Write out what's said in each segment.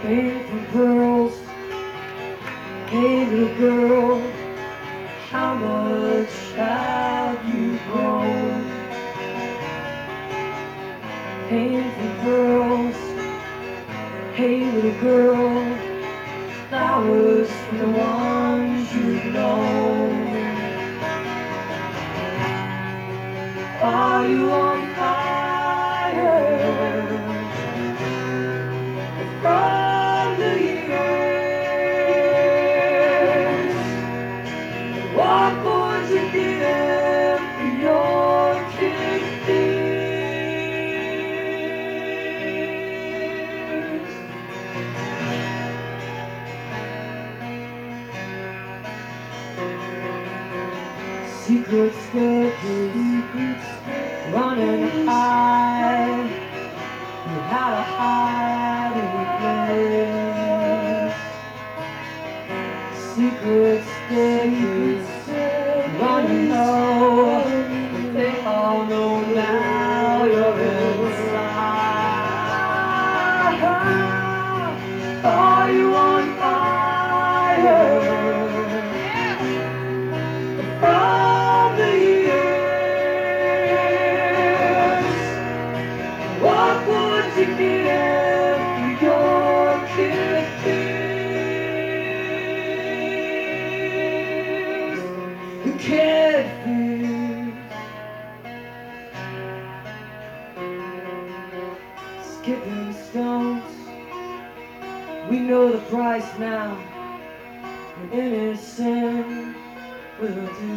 Painted pearls. Hey little girl, how much have you grown? Painted pearls. Hey little girl, flowers for the ones you've known. Are you on fire from the years? What would you give for your kisses? Secret staircase, running high. You had a hiding place. Secret staircase, running low. They all know now you're inside. Are you on fire from the years? What would you give for your kisses? The catfish, skipping stones. We know the price now. An innocent will do.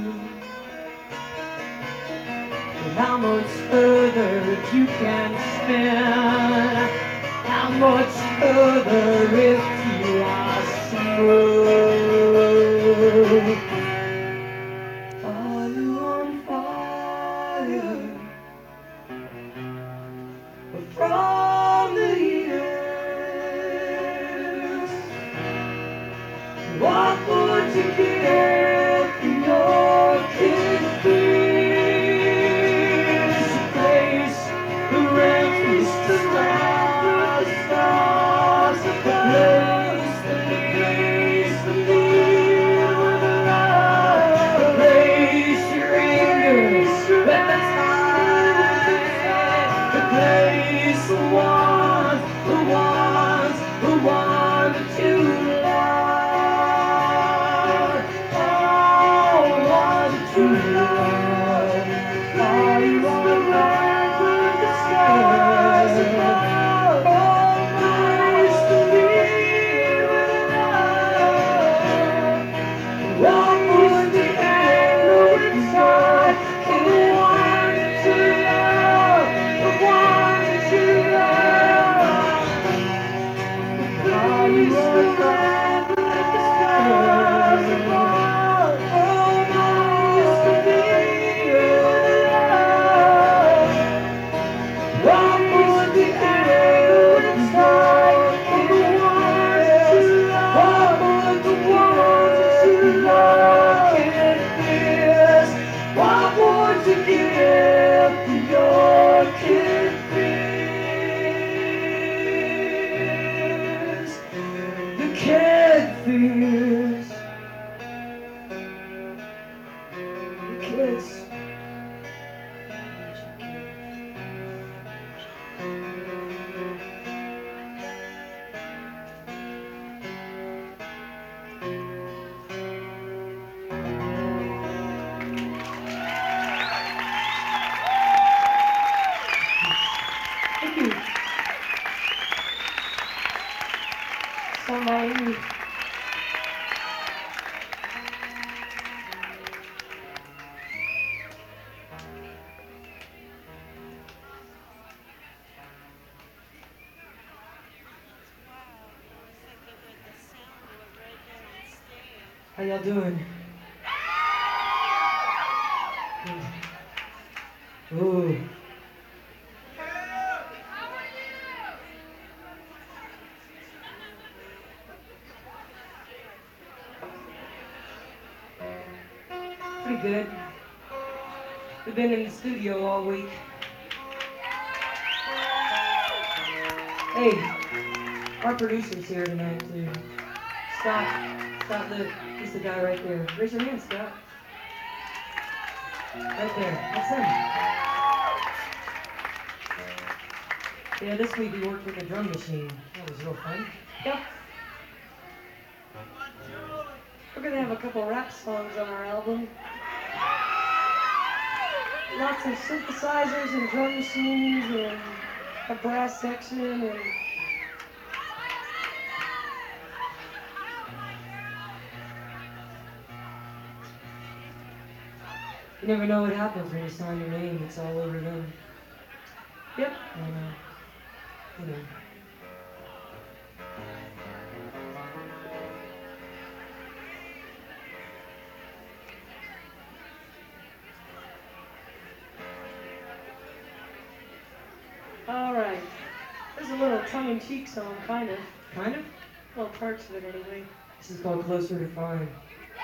But how much further you can spin? How much further if you are smooth? Are you on fire from the years? What would you give for your kisses? A place, the refuge, the stars, a place that leads the need with love, a place your anger at the time, a place the ones that you love. True love, are you on the land with the stars above? Always to be with love. What would the anger inside in the ones that you love, the ones that you love? Are you on the land with the stars above? What would you give for your kisses? The catfish, the kiss. Thank you. So naive. How y'all doing? Ooh. Pretty good. We've been in the studio all week. Hey, Our producer's here tonight too. Scott Litt. He's the guy right there. Raise your hand, Scott. Right there. That's him. Yeah, this week we worked with a drum machine. That was real fun. Yep. We're gonna have a couple rap songs on our album. Lots of synthesizers and drum machines and a brass section and you never know what happens when you sign your name. It's all over them. Yep. You know. All right. There's a little tongue-in-cheek song, kind of. Kind of? Well, parts of it anyway. This is called Closer to Fine.